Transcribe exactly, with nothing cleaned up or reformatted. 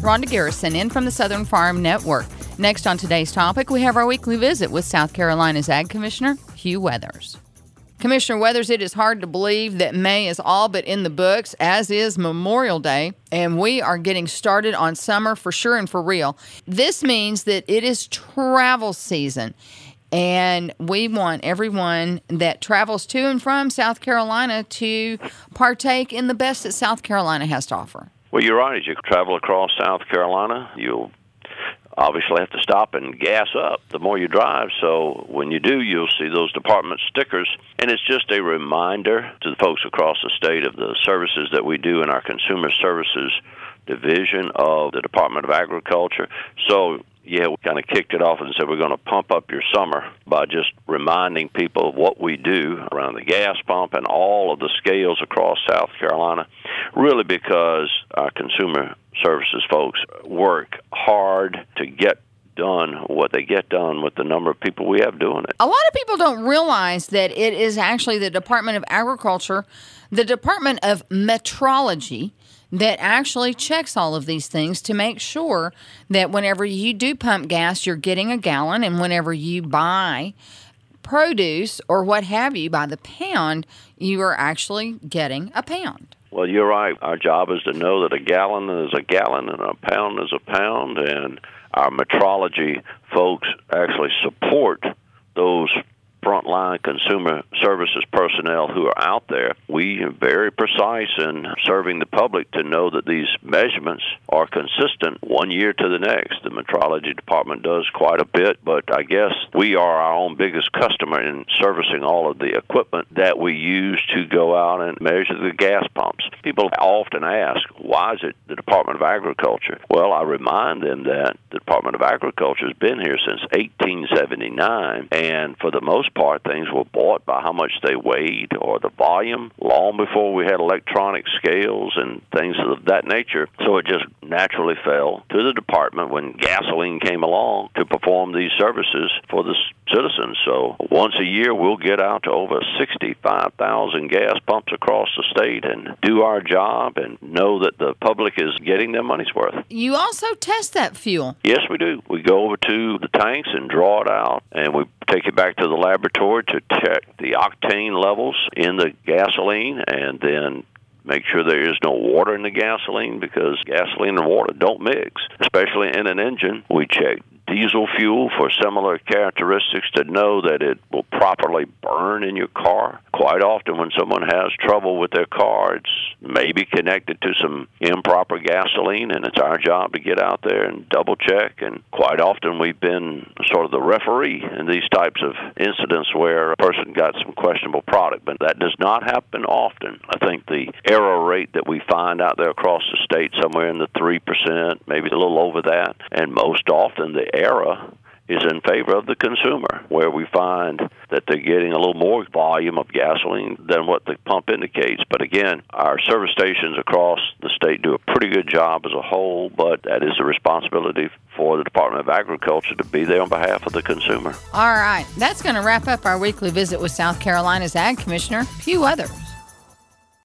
Rhonda Garrison in from the Southern Farm Network. Next on today's topic, we have our weekly visit with South Carolina's Ag Commissioner, Hugh Weathers. Commissioner Weathers, it is hard to believe that May is all but in the books, as is Memorial Day, and we are getting started on summer for sure and for real. This means that it is travel season, and we want everyone that travels to and from South Carolina to partake in the best that South Carolina has to offer. Well, you're right. As you travel across South Carolina, you'll obviously have to stop and gas up the more you drive. So when you do, you'll see those department stickers. And it's just a reminder to the folks across the state of the services that we do in our Consumer Services Division of the Department of Agriculture. So, yeah, we kind of kicked it off and said we're going to pump up your summer by just reminding people of what we do around the gas pump and all of the scales across South Carolina, really because our consumer services folks work hard to get done what they get done with the number of people we have doing it. A lot of people don't realize that it is actually the Department of Agriculture, the Department of Metrology, that actually checks all of these things to make sure that whenever you do pump gas, you're getting a gallon, and whenever you buy produce or what have you by the pound, you are actually getting a pound. Well, you're right. Our job is to know that a gallon is a gallon and a pound is a pound, and our metrology folks actually support those frontline consumer services personnel who are out there. We are very precise in serving the public to know that these measurements are consistent one year to the next. The metrology department does quite a bit, but I guess we are our own biggest customer in servicing all of the equipment that we use to go out and measure the gas pumps. People often ask, why is it the Department of Agriculture? Well, I remind them that the Department of Agriculture has been here since eighteen seventy-nine, and for the most part, things were bought by how much they weighed or the volume long before we had electronic scales and things of that nature. So it just naturally fell to the department when gasoline came along to perform these services for the citizens. So once a year, we'll get out to over sixty-five thousand gas pumps across the state and do our job and know that the public is getting their money's worth. You also test that fuel. Yes, we do. We go over to the tanks and draw it out, and we take it back to the laboratory to check the octane levels in the gasoline and then make sure there is no water in the gasoline, because gasoline and water don't mix, especially in an engine. We check diesel fuel for similar characteristics to know that it will properly burn in your car. Quite often when someone has trouble with their car, it's maybe connected to some improper gasoline, and it's our job to get out there and double check. And quite often we've been sort of the referee in these types of incidents where a person got some questionable product, but that does not happen often. I think the error rate that we find out there across the state, somewhere in the three percent, maybe a little over that, and most often the error is in favor of the consumer, where we find that they're getting a little more volume of gasoline than what the pump indicates. But again, our service stations across the state do a pretty good job as a whole, but that is the responsibility for the Department of Agriculture to be there on behalf of the consumer. All right, that's going to wrap up our weekly visit with South Carolina's Ag Commissioner, Hugh Weathers.